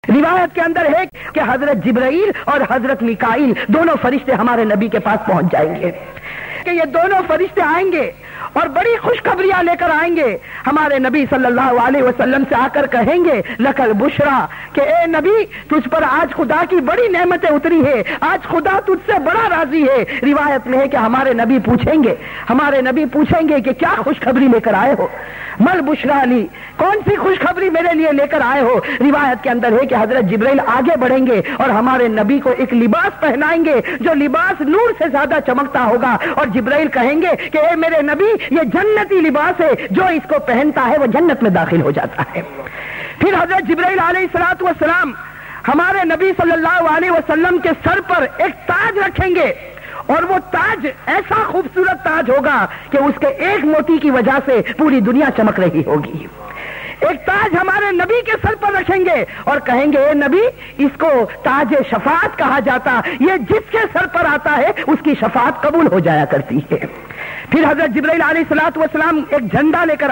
روایت کے اندر ہے کہ حضرت جبرائیل اور حضرت میکائیل دونوں فرشتے ہمارے نبی کے پاس پہنچ جائیں گے کہ یہ دونوں فرشتے آئیں گے اور بڑی خوشخبریاں لے کر آئیں گے. ہمارے نبی صلی اللہ علیہ وسلم سے آ کر کہیں گے لکل بشرا کہ اے نبی تجھ پر آج خدا کی بڑی نعمتیں اتری ہے, آج خدا تجھ سے بڑا راضی ہے. روایت میں ہے کہ ہمارے نبی پوچھیں گے کہ کیا خوشخبری لے کر آئے ہو؟ مل بشرا لی, کون سی خوشخبری میرے لیے لے کر آئے ہو؟ روایت کے اندر ہے کہ حضرت جبرائیل آگے بڑھیں گے اور ہمارے نبی کو ایک لباس پہنائیں گے جو لباس نور سے زیادہ چمکتا ہوگا, اور جبرائیل کہیں گے کہ اے میرے نبی یہ جنتی لباس ہے, جو اس کو پہنتا ہے وہ جنت میں داخل ہو جاتا ہے. پھر حضرت جبرائیل علیہ الصلوۃ والسلام ہمارے نبی صلی اللہ علیہ وسلم کے سر پر ایک تاج رکھیں گے, اور وہ تاج ایسا خوبصورت تاج ہوگا کہ اس کے ایک موتی کی وجہ سے پوری دنیا چمک رہی ہوگی. ایک تاج ہمارے نبی کے سر پر رکھیں گے اور کہیں گے اے نبی اس کو تاج شفاعت کہا جاتا, یہ جس کے سر پر آتا ہے اس کی شفاعت قبول ہو جایا کرتی ہے. پھر حضرت جبرائیل علیہ الصلوۃ والسلام ایک جھنڈا لے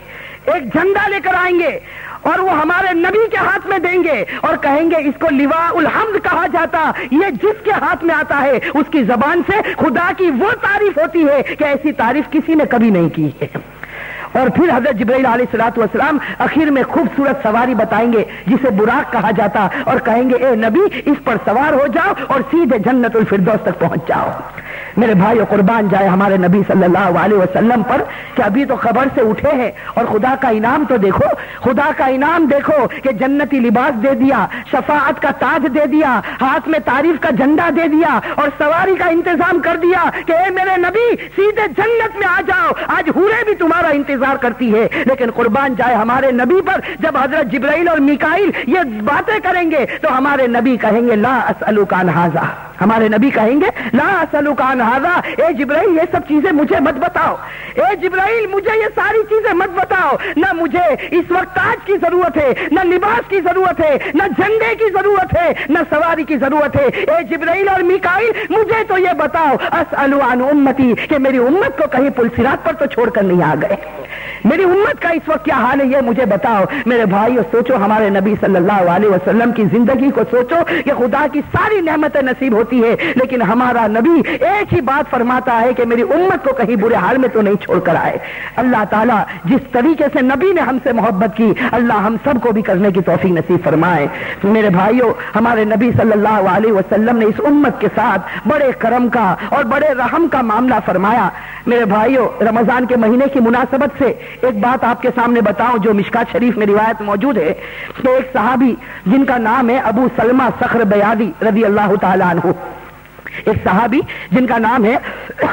کر آئیں گے اور وہ ہمارے نبی کے ہاتھ میں دیں گے اور کہیں گے اس کو لواء الحمد کہا جاتا, یہ جس کے ہاتھ میں آتا ہے اس کی زبان سے خدا کی وہ تعریف ہوتی ہے کہ ایسی تعریف کسی نے کبھی نہیں کی ہے. اور پھر حضرت جبرائیل علیہ الصلوۃ والسلام اخیر میں خوبصورت سواری بتائیں گے جسے براق کہا جاتا, اور کہیں گے اے نبی اس پر سوار ہو جاؤ اور سیدھے جنت الفردوس تک پہنچ جاؤ. میرے بھائیو قربان جائے ہمارے نبی صلی اللہ علیہ وسلم پر کہ ابھی تو خبر سے اٹھے ہیں, اور خدا کا انعام تو دیکھو, خدا کا انعام دیکھو کہ جنتی لباس دے دیا, شفاعت کا تاج دے دیا, ہاتھ میں تعریف کا جھنڈا دے دیا, اور سواری کا انتظام کر دیا کہ اے میرے نبی سیدھے جنت میں آ جاؤ, آج حوریں بھی تمہارا انتظار کرتی ہے. لیکن قربان جائے ہمارے نبی پر جب حضرت جبرائیل اور میکائیل یہ باتیں کریں گے تو ہمارے نبی کہیں گے لا اسألک عن ھذا, ہمارے نبی کہیں گے لا اسألک عن ھذا, اے جبرائیل یہ سب چیزیں مجھے مت بتاؤ, اے جبرائیل مجھے یہ ساری چیزیں مت بتاؤ, نہ مجھے اس وقت تاج کی ضرورت ہے, نہ لباس کی ضرورت ہے, نہ جھنڈے کی ضرورت ہے, نہ سواری کی ضرورت ہے. اے جبرائیل اور میکائیل مجھے تو یہ بتاؤ اسأل عن امتی کہ میری امت کو کہیں پل صراط پر تو چھوڑ کر نہیں آ گئے, میری امت کا اس وقت کیا حال ہے یہ مجھے بتاؤ. میرے بھائیو سوچو ہمارے نبی صلی اللہ علیہ وسلم کی زندگی کو سوچو کہ خدا کی ساری نعمتیں نصیب ہوتی ہے, لیکن ہمارا نبی ایک ہی بات فرماتا ہے کہ میری امت کو کہیں برے حال میں تو نہیں چھوڑ کر آئے. اللہ تعالیٰ جس طریقے سے نبی نے ہم سے محبت کی اللہ ہم سب کو بھی کرنے کی توفیق نصیب فرمائے. میرے بھائیو ہمارے نبی صلی اللہ علیہ وسلم نے اس امت کے ساتھ بڑے کرم کا اور بڑے رحم کا معاملہ فرمایا. میرے بھائیو رمضان کے مہینے کی مناسبت سے ایک بات آپ کے سامنے بتاؤں جو مشکات شریف میں روایت موجود ہے کہ ایک صحابی جن کا نام ہے ابو سلمہ صخر بیاضی رضی اللہ تعالیٰ عنہ, ایک صحابی جن کا نام ہے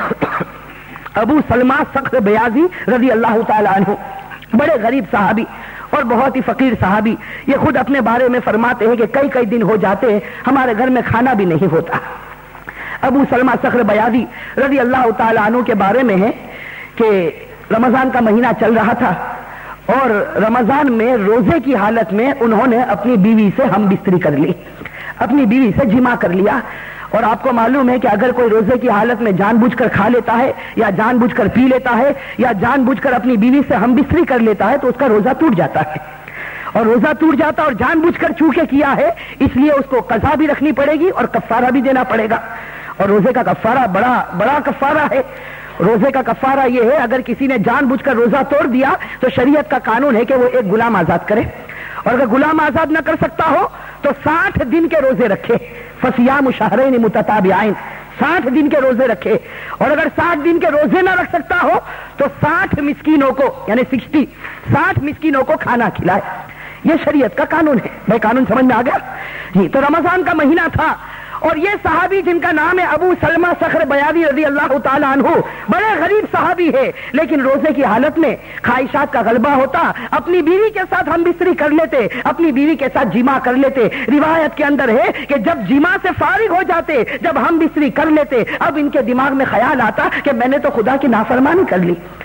ابو سلمہ صخر بیاضی رضی اللہ تعالیٰ عنہ, بڑے غریب صحابی اور بہت ہی فقیر صحابی. یہ خود اپنے بارے میں فرماتے ہیں کہ کئی دن ہو جاتے ہیں ہمارے گھر میں کھانا بھی نہیں ہوتا. ابو سلمہ صخر بیاضی رضی اللہ تعالیٰ عنہ کے بارے میں ہے کہ رمضان کا مہینہ چل رہا تھا اور رمضان میں روزے کی حالت میں انہوں نے اپنی بیوی سے ہم بستری کر لی, اپنی بیوی سے جمع کر لیا. اور آپ کو معلوم ہے کہ اگر کوئی روزے کی حالت میں جان بوجھ کر کھا لیتا ہے یا جان بوجھ کر پی لیتا ہے یا جان بوجھ کر اپنی بیوی سے ہم بستری کر لیتا ہے تو اس کا روزہ ٹوٹ جاتا ہے, اور روزہ ٹوٹ جاتا اور جان بوجھ کر چونکہ کیا ہے اس لیے اس کو قضا بھی رکھنی پڑے گی اور کفارہ بھی دینا پڑے گا. اور روزے کا کفارہ بڑا کفارہ ہے. روزے کا کفارہ یہ ہے اگر کسی نے جان بوجھ کر روزہ توڑ دیا تو شریعت کا قانون ہے کہ وہ ایک غلام آزاد کرے, اور اگر غلام آزاد نہ کر سکتا ہو تو 60 دن کے روزے رکھے, فصیام شہرین متتابعین, 60 دن کے روزے رکھے. اور اگر 60 دن کے روزے نہ رکھ سکتا ہو تو 60 مسکینوں کو یعنی 60 مسکینوں کو کھانا کھلائے. یہ شریعت کا قانون ہے. بھائی قانون سمجھ میں آ گیا جی. تو رمضان کا مہینہ تھا اور یہ صحابی جن کا نام ہے ابو سلمہ صخر بیاضی رضی اللہ تعالیٰ عنہ بڑے غریب صحابی ہے, لیکن روزے کی حالت میں خواہشات کا غلبہ ہوتا, اپنی بیوی کے ساتھ ہم بستری کر لیتے, اپنی بیوی کے ساتھ جمع کر لیتے. روایت کے اندر ہے کہ جب جمع سے فارغ ہو جاتے, جب ہم بستری کر لیتے, اب ان کے دماغ میں خیال آتا کہ میں نے تو خدا کی نافرمانی کر لی,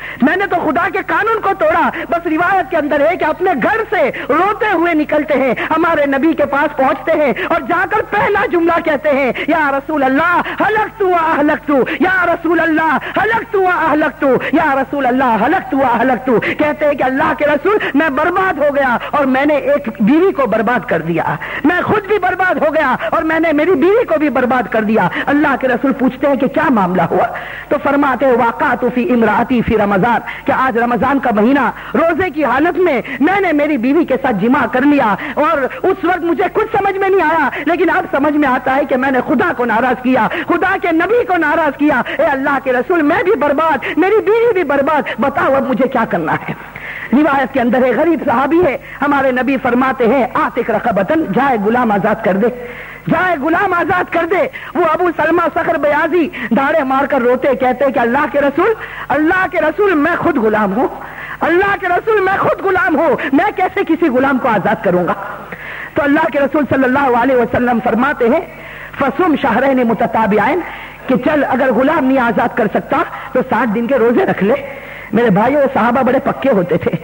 میں نے تو خدا کے قانون کو توڑا. بس روایت کے اندر ہے کہ اپنے گھر سے روتے ہوئے نکلتے ہیں, ہمارے نبی کے پاس پہنچتے ہیں اور جا کر پہلا جملہ کہتے ہیں, یا رسول اللہ ہلکت و اہلکت, یا رسول اللہ ہلکت و اہلکت, یا رسول اللہ ہلکت و اہلکت. کہتے ہیں کہ اللہ کے رسول میں برباد ہو گیا اور میں نے ایک بیوی کو برباد کر دیا, میں خود بھی برباد ہو گیا اور میں نے میری بیوی کو بھی برباد کر دیا. اللہ کے رسول پوچھتے ہیں کہ کیا معاملہ ہوا؟ تو فرماتے ہیں واقعت فی امراتی فی رمضان, کہ آج رمضان کا مہینہ روزے کی حالت میں نے میری بیوی کے ساتھ جماع کر لیا, اور اس وقت مجھے کچھ سمجھ میں نہیں آیا, لیکن اب سمجھ میں آتا ہے کہ میں نے خدا کو ناراض کیا, خدا کے نبی کو ناراض کیا. اے اللہ کے رسول میں بھی برباد, میری بیوی بھی برباد, بتاؤ اب مجھے کیا کرنا ہے؟ روایت کے اندر ہے, غریب صحابی ہے, ہمارے نبی فرماتے ہیں آتق رقبتن, جائے غلام آزاد کر دے, جائے غلام آزاد کر دے. وہ ابو سلمہ صخر بیاضی داڑے مار کر روتے, کہتے کہ اللہ کے رسول میں خود غلام ہوں, اللہ کے رسول میں خود غلام ہوں, میں کیسے کسی غلام کو آزاد کروں گا؟ تو اللہ کے رسول صلی اللہ علیہ وسلم فرماتے ہیں فصم شہرین متتابعین, کہ چل اگر غلام نہیں آزاد کر سکتا تو 60 دن کے روزے رکھ لے. میرے بھائیوں صحابہ بڑے پکے ہوتے تھے,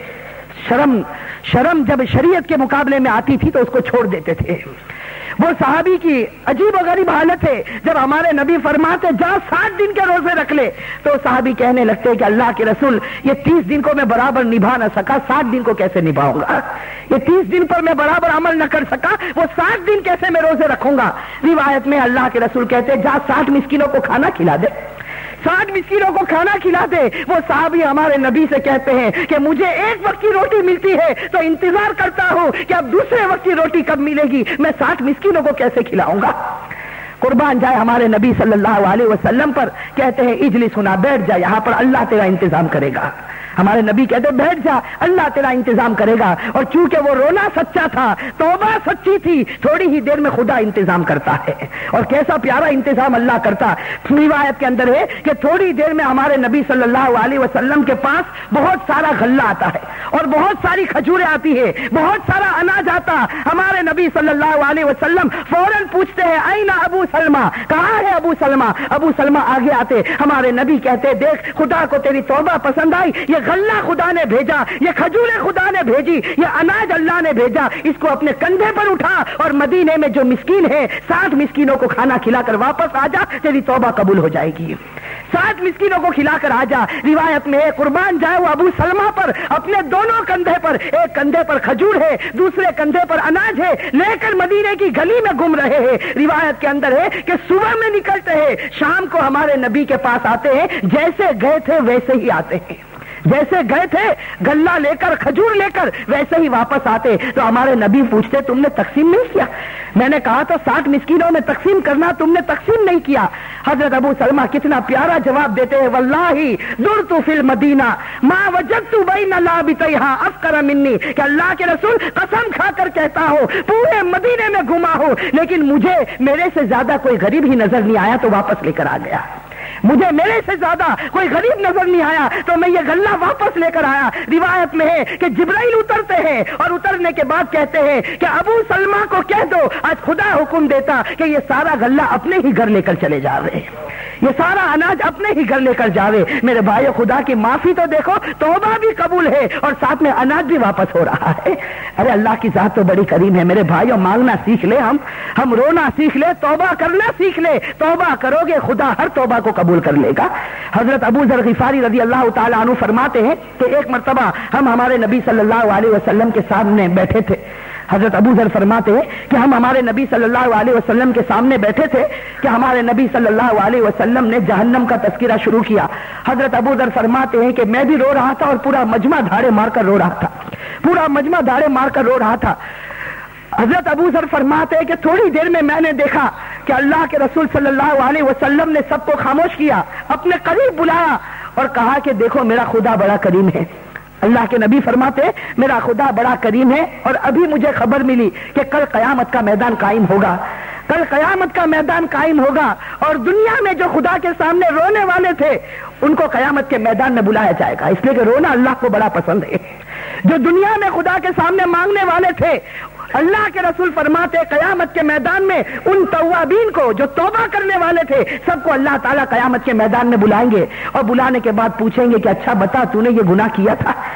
شرم جب شریعت کے مقابلے میں آتی تھی تو اس کو چھوڑ دیتے تھے. وہ صحابی کی عجیب و غریب حالت ہے, جب ہمارے نبی فرماتے جا 60 دن کے روزے رکھ لے, تو صحابی کہنے لگتے کہ اللہ کے رسول یہ 30 دن کو میں برابر نبھا نہ سکا, 60 دن کو کیسے نبھاؤں گا؟ یہ 30 دن پر میں برابر عمل نہ کر سکا, وہ 60 دن کیسے میں روزے رکھوں گا؟ روایت میں اللہ کے رسول کہتے جا 60 مسکینوں کو کھانا کھلا دے, 60 مسکینوں کو کھانا کھلا دے. وہ صحابی ہمارے نبی سے کہتے ہیں کہ مجھے ایک وقت کی روٹی ملتی ہے تو انتظار کرتا ہوں کہ اب دوسرے وقت کی روٹی کب ملے گی, میں 60 مسکینوں کو کیسے کھلاؤں گا؟ قربان جائے ہمارے نبی صلی اللہ علیہ وسلم پر, کہتے ہیں اجلس ہونا, بیٹھ جا یہاں پر, اللہ تیرا انتظام کرے گا. ہمارے نبی کہتے بیٹھ جا, اللہ تیرا انتظام کرے گا. اور چونکہ وہ رونا سچا تھا, توبہ سچی تھی, تھوڑی ہی دیر میں خدا انتظام کرتا ہے, اور کیسا پیارا انتظام اللہ کرتا. روایت کے اندر ہے کہ تھوڑی دیر میں ہمارے نبی صلی اللہ علیہ وسلم کے پاس بہت سارا غلہ آتا ہے اور بہت ساری کھجوریں آتی ہے, بہت سارا اناج آتا. ہمارے نبی صلی اللہ علیہ وسلم فوراً پوچھتے ہیں اینا ابو سلمہ, کہاں ہے ابو سلمہ؟ ابو سلمہ آگے آتے, ہمارے نبی کہتے دیکھ خدا کو تیری توبہ پسند آئی, یہ غلہ خدا نے بھیجا, یہ کھجوریں خدا نے بھیجی, یہ اناج اللہ نے بھیجا, اس کو اپنے کندھے پر اٹھا اور مدینے میں جو مسکین ہے 60 مسکینوں کو کھانا کھلا کر واپس آ جا, تیری توبہ قبول ہو جائے گی. 60 مسکینوں کو کھلا کر آ جا. روایت میں قربان جائے وہ ابو سلمہ پر اپنے دونوں کندھے پر, ایک کندھے پر کھجور ہے, دوسرے کندھے پر اناج ہے, لے کر مدینے کی گلی میں گھوم رہے ہیں. روایت کے اندر ہے کہ صبح میں نکلتے ہیں, شام کو ہمارے نبی کے پاس آتے ہیں, جیسے گئے تھے ویسے ہی آتے ہیں, جیسے گئے تھے گلہ لے کر کھجور لے کر ویسے ہی واپس آتے. تو ہمارے نبی پوچھتے تم نے تقسیم نہیں کیا؟ میں نے کہا تو 60 مسکینوں میں تقسیم کرنا, تم نے تقسیم نہیں کیا. حضرت ابو سلمہ کتنا پیارا جواب دیتے ہیں, واللہ زرت فی المدینہ ما وجدت بین لابتیہا افقر منی, کہ اللہ کے رسول قسم کھا کر کہتا ہوں پورے مدینے میں گھما ہوں, لیکن مجھے میرے سے زیادہ کوئی غریب ہی نظر نہیں آیا تو واپس لے کر آ گیا. مجھے میرے سے زیادہ کوئی غریب نظر نہیں آیا تو میں یہ غلہ واپس لے کر آیا. روایت میں ہے کہ جبرائیل اترتے ہیں اور اترنے کے بعد کہتے ہیں کہ ابو سلمہ کو کہہ دو آج خدا حکم دیتا کہ یہ سارا غلہ اپنے ہی گھر لے کر چلے جا رہے, یہ سارا اناج اپنے ہی گھر لے کر جاوے. میرے بھائیو خدا کی معافی تو دیکھو, توبہ بھی قبول ہے اور ساتھ میں اناج بھی واپس ہو رہا ہے. ارے اللہ کی ذات تو بڑی کریم ہے. میرے بھائیو مانگنا سیکھ لے, ہم رونا سیکھ لے, توبہ کرنا سیکھ لے. توبہ کرو گے خدا ہر توبہ کو قبول کر لے گا. حضرت ابو ذر غفاری رضی اللہ تعالیٰ عنہ فرماتے ہیں کہ ایک مرتبہ ہم ہمارے نبی صلی اللہ علیہ وسلم کے سامنے بیٹھے تھے. حضرت ابو ذر فرماتے ہیں کہ ہم ہمارے نبی صلی اللہ علیہ وسلم کے سامنے بیٹھے تھے کہ ہمارے نبی صلی اللہ علیہ وسلم نے جہنم کا تذکرہ شروع کیا. حضرت ابو ذر فرماتے ہیں کہ میں بھی رو رہا تھا اور پورا مجمع دھاڑے مار کر رو رہا تھا, پورا مجمع دھاڑے مار کر رو رہا تھا. حضرت ابو ذر فرماتے ہیں کہ تھوڑی دیر میں نے دیکھا کہ اللہ کے رسول صلی اللہ علیہ وسلم نے سب کو خاموش کیا, اپنے قریب بلایا اور کہا کہ دیکھو میرا خدا بڑا کریم ہے. اللہ کے نبی فرماتے میرا خدا بڑا کریم ہے اور ابھی مجھے خبر ملی کہ کل قیامت کا میدان قائم ہوگا, کل قیامت کا میدان قائم ہوگا اور دنیا میں جو خدا کے سامنے رونے والے تھے ان کو قیامت کے میدان میں بلایا جائے گا, اس لیے کہ رونا اللہ کو بڑا پسند ہے. جو دنیا میں خدا کے سامنے مانگنے والے تھے اللہ کے رسول فرماتے قیامت کے میدان میں ان توابین کو جو توبہ کرنے والے تھے سب کو اللہ تعالیٰ قیامت کے میدان میں بلائیں گے اور بلانے کے بعد پوچھیں گے کہ اچھا بتا تو نے یہ گناہ کیا تھا,